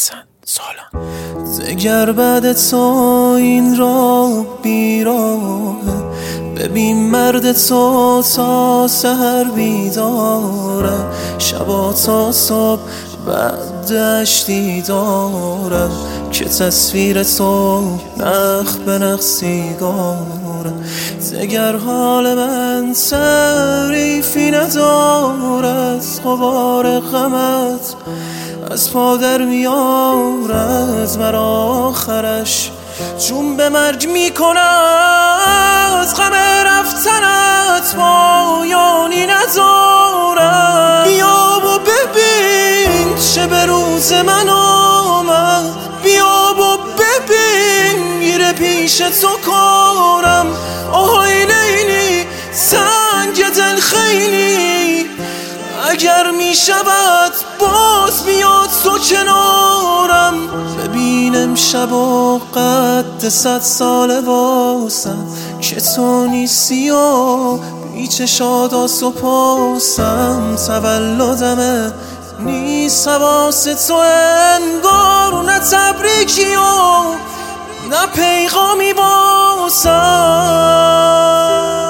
حسن سالان. دگر بعد تو این راه بیراهه، ببین مرد تو تا سحر بیداره، شبا تا صبح بعد دشتی داره که تصویر تو نخ به نخ سیگاره. دگر حال من تعریفی ندارد، غبار غمت از پا در میارد مرا، آخرش جون به مرگ میکند، غم رفتنت پایانی ندارد. بیا و ببین چه به روز من آمد، بیا و ببین میره پیش تو کارم. آهای لیلی تنگ دل خیلی، اگر میشود باز بیاد تو کنارم. ببین امشب و قد 100 ساله واسم که تو نیستی و بی چشات سپاسم. تولدمه نیست حواس تو انگار، نه تبریکی و نه پیغامی واسم.